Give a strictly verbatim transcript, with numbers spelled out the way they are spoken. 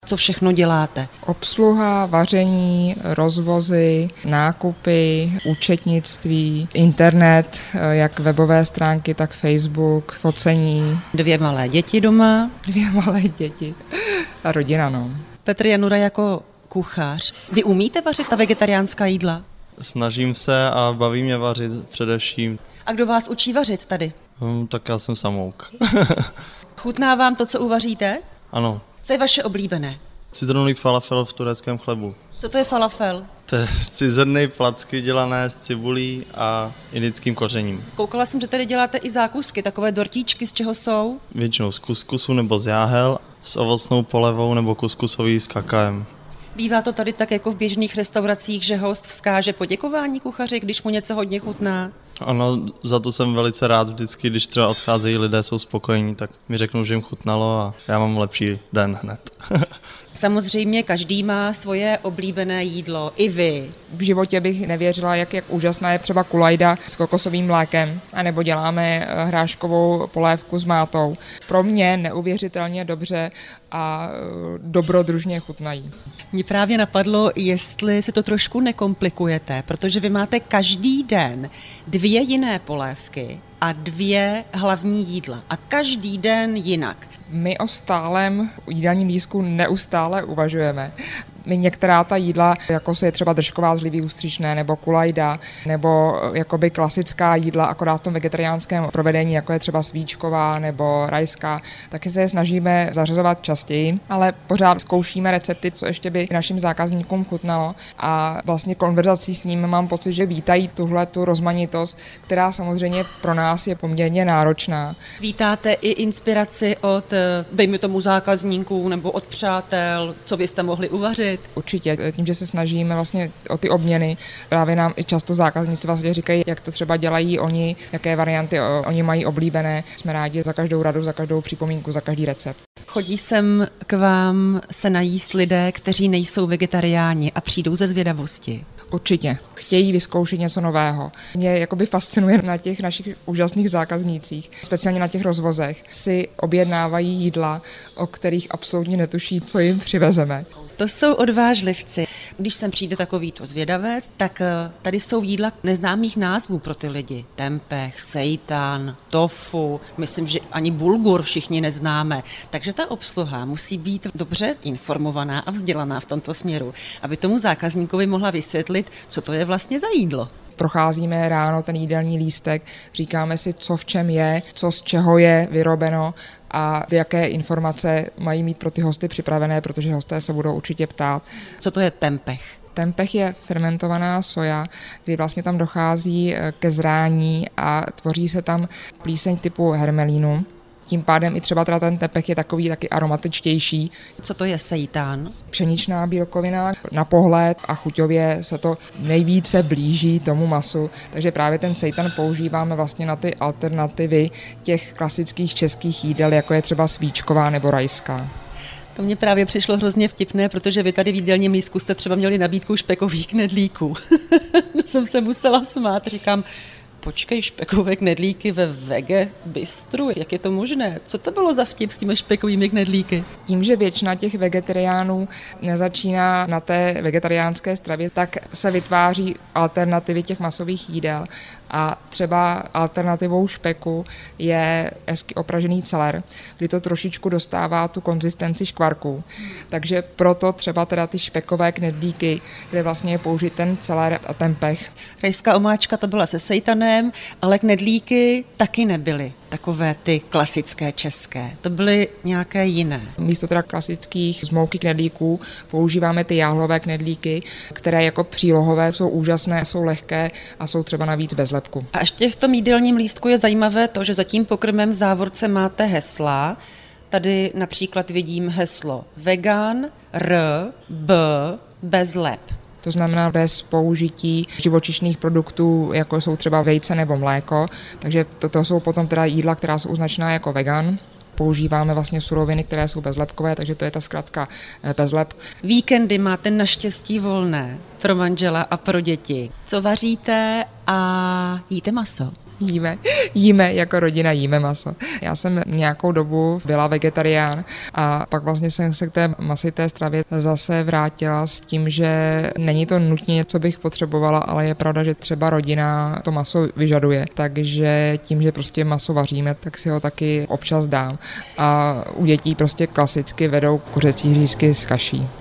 Co všechno děláte? Obsluha, vaření, rozvozy, nákupy, účetnictví, internet, jak webové stránky, tak Facebook, focení. Dvě malé děti doma. Dvě malé děti a rodina, no. Petr Janura jako kuchař. Vy umíte vařit ta vegetariánská jídla? Snažím se a baví mě vařit především. A kdo vás učí vařit tady? Hmm, tak já jsem samouk. Chutná vám to, co uvaříte? Ano. Co je vaše oblíbené? Citronový falafel v tureckém chlebu. Co to je falafel? To je cizrnej placky dělané s cibulí a indickým kořením. Koukala jsem, že tady děláte i zákusky, takové dortíčky, z čeho jsou? Většinou z kuskusu nebo z jáhel, s ovocnou polevou nebo kuskusový s kakaem. Bývá to tady tak jako v běžných restauracích, že host vzkáže poděkování kuchaři, když mu něco hodně chutná? Ano, za to jsem velice rád vždycky, když třeba odcházejí lidé, jsou spokojení, tak mi řeknou, že jim chutnalo a já mám lepší den hned. Samozřejmě každý má svoje oblíbené jídlo, i vy. V životě bych nevěřila, jak, jak úžasná je třeba kulajda s kokosovým mlékem, anebo děláme hráškovou polévku s mátou. Pro mě neuvěřitelně dobře a dobrodružně chutnají. Mně právě napadlo, jestli si to trošku nekomplikujete, protože vy máte každý den dvě jiné polévky a dvě hlavní jídla. A každý den jinak. My o stálem jídelním lístku neustále uvažujeme. My některá ta jídla, jako je třeba držková z libí ústřičné, nebo kulajda, nebo jakoby klasická jídla, akorát v tom vegetariánském provedení, jako je třeba svíčková nebo rajská, taky se je snažíme zařazovat častěji, ale pořád zkoušíme recepty, co ještě by našim zákazníkům chutnalo a vlastně konverzací s ním mám pocit, že vítají tuhle tu rozmanitost, která samozřejmě pro nás je poměrně náročná. Vítáte i inspiraci od, dejme tomu, zákazníků nebo od přátel, co byste mohli uvařit? Určitě, tím, že se snažíme vlastně o ty obměny, právě nám i často zákazníci vlastně říkají, jak to třeba dělají oni, jaké varianty oni mají oblíbené. Jsme rádi za každou radu, za každou připomínku, za každý recept. Chodí sem k vám se najíst lidé, kteří nejsou vegetariáni a přijdou ze zvědavosti? Určitě. Chtějí vyzkoušet něco nového. Mě jakoby fascinuje na těch našich úžasných zákaznících, speciálně na těch rozvozech, si objednávají jídla, o kterých absolutně netuší, co jim přivezeme. To jsou odvážlivci. Když sem přijde takovýto zvědavec, tak tady jsou jídla neznámých názvů pro ty lidi. Tempeh, seitan, tofu, myslím, že ani bulgur všichni neznáme. Takže ta obsluha musí být dobře informovaná a vzdělaná v tomto směru, aby tomu zákazníkovi mohla vysvětlit, co to je vlastně za jídlo. Procházíme ráno ten jídelní lístek, říkáme si, co v čem je, co z čeho je vyrobeno a jaké informace mají mít pro ty hosty připravené, protože hosté se budou určitě ptát. Co to je tempeh? Tempeh je fermentovaná soja, kdy vlastně tam dochází ke zrání a tvoří se tam plíseň typu hermelínu. Tím pádem i třeba teda ten tempeh je takový taky aromatičtější. Co to je seitan? Pšeničná bílkovina, na pohled a chuťově se to nejvíce blíží tomu masu, takže právě ten seitan používáme vlastně na ty alternativy těch klasických českých jídel, jako je třeba svíčková nebo rajská. To mě právě přišlo hrozně vtipné, protože vy tady v jídelním lístku jste třeba měli nabídku špekových knedlíků. To jsem se musela smát, říkám, počkej, špekové knedlíky ve vege bistru, jak je to možné? Co to bylo za vtip s těmi špekovými knedlíky? Tím, že většina těch vegetariánů nezačíná na té vegetariánské stravě, tak se vytváří alternativy těch masových jídel. A třeba alternativou špeku je hezky opražený celer, kdy to trošičku dostává tu konzistenci škvarků. Takže proto třeba teda ty špekové knedlíky, kde vlastně je použit ten celer a tempeh. Rajská omáčka to byla se sejtanem, ale knedlíky taky nebyly takové ty klasické české. To byly nějaké jiné. Místo teda klasických z mouky knedlíků používáme ty jáhlové knedlíky, které jako přílohové jsou úžasné, jsou lehké a jsou třeba navíc bez lepku. A ještě v tom jídelním lístku je zajímavé to, že za tím pokrmem v závorce máte hesla. Tady například vidím heslo vegan, r, b, bez lep. To znamená bez použití živočišných produktů, jako jsou třeba vejce nebo mléko. Takže to, to jsou potom teda jídla, která jsou označená jako vegan. Používáme vlastně suroviny, které jsou bezlepkové, takže to je ta zkratka bezlep. Víkendy máte naštěstí volné pro manžela a pro děti. Co vaříte a jíte maso? jíme, jíme jako rodina, jíme maso. Já jsem nějakou dobu byla vegetarián a pak vlastně jsem se k té masité stravě zase vrátila s tím, že není to nutně něco bych potřebovala, ale je pravda, že třeba rodina to maso vyžaduje, takže tím, že prostě maso vaříme, tak si ho taky občas dám. A u dětí prostě klasicky vedou kuřecí řízky s kaší.